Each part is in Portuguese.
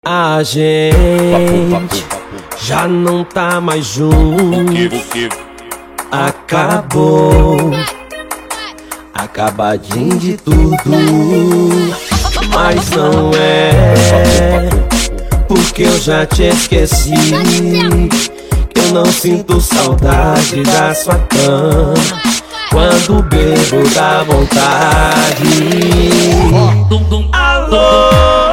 A gente já não tá mais junto. Acabou, acabadinho de tudo. Mas não é porque eu já te esqueci. Eu não sinto saudade da sua cama. Quando bebo dá vontade. Alô,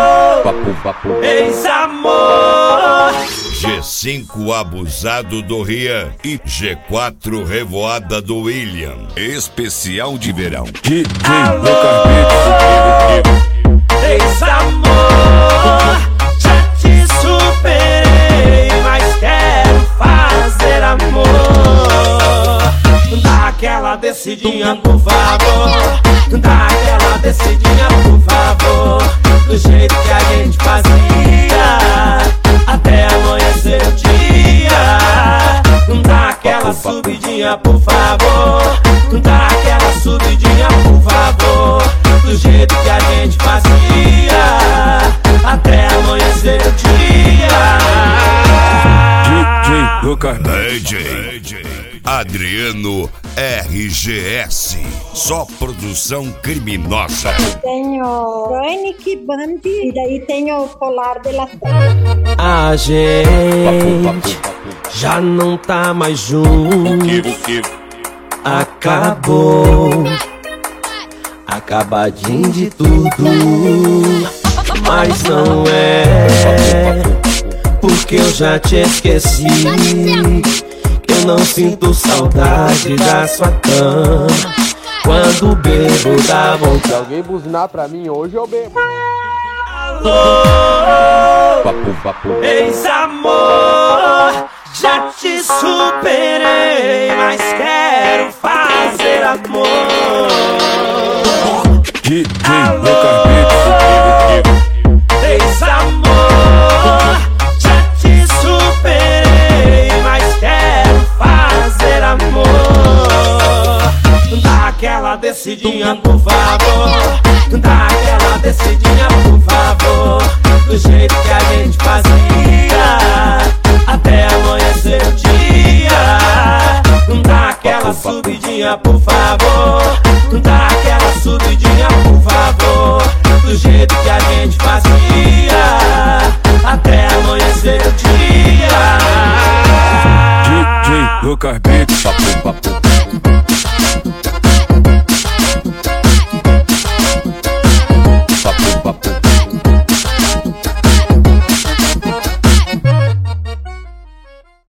ex-amor. G5 abusado do Rian e G4 revoada do William. Especial de verão. Alô, ex-amor. Já te superei, mas quero fazer amor. Dá aquela descidinha, por favor. Dá aquela descidinha, por favor. Do jeito que a gente fazia, até amanhecer o dia. Dá aquela subidinha, por favor. Dá aquela subidinha, por favor. Do jeito que a gente fazia, até amanhecer o dia. DJ Adriano RGS, só produção criminosa. Tenho Roenick Band e daí tenho Colar de la. A gente já não tá mais junto. Acabou, acabadinho de tudo. Mas não é porque eu já te esqueci. Eu não sinto saudade da sua cama. Quando bebo dá vontade. Se alguém buzinar pra mim hoje, eu bebo. Alô, ex-amor. Já te superei, mas quero fazer amor. Alô, ex-amor. Já te superei, mas quero fazer amor. Dá aquela descidinha, por favor. Dá aquela descidinha, por favor. Do jeito que a gente fazia, até amanhecer o dia. Dá aquela subidinha, por favor. Dá aquela subidinha, por favor. Do jeito